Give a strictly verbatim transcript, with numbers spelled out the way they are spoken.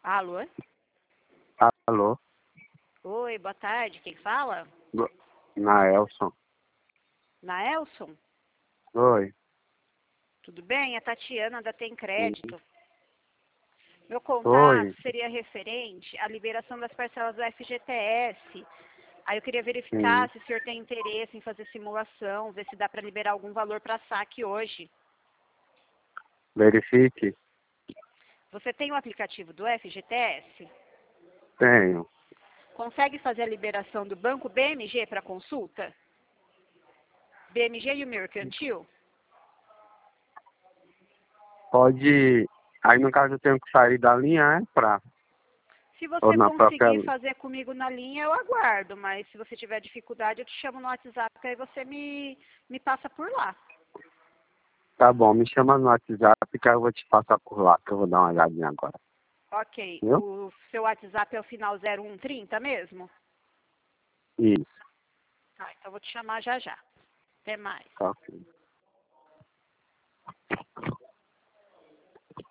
Alô? Alô? Oi, boa tarde. Quem fala? Bo- Naelson. Naelson? Oi. Tudo bem? É Tatiana da Tem Crédito. Meu Oi. contato seria referente à liberação das parcelas do F G T S. Aí eu queria verificar Sim. se o senhor tem interesse em fazer simulação, ver se dá para liberar algum valor para saque hoje. Verifique. Você tem o aplicativo do F G T S? Tenho. Consegue fazer a liberação do banco B M G para consulta? B M G e o Mercantil? Pode. Aí no caso eu tenho que sair da linha, é? Pra... Se Ou você na própria. conseguir fazer comigo na linha, eu aguardo. Mas se você tiver dificuldade, eu te chamo no WhatsApp, aí você me, me passa por lá. Tá bom, me chama no WhatsApp que eu vou te passar por lá, que eu vou dar uma olhadinha agora. Ok. Viu? O seu WhatsApp é o final zero um trinta mesmo? Isso. Tá, então eu vou te chamar já já. Até mais. Tá ok.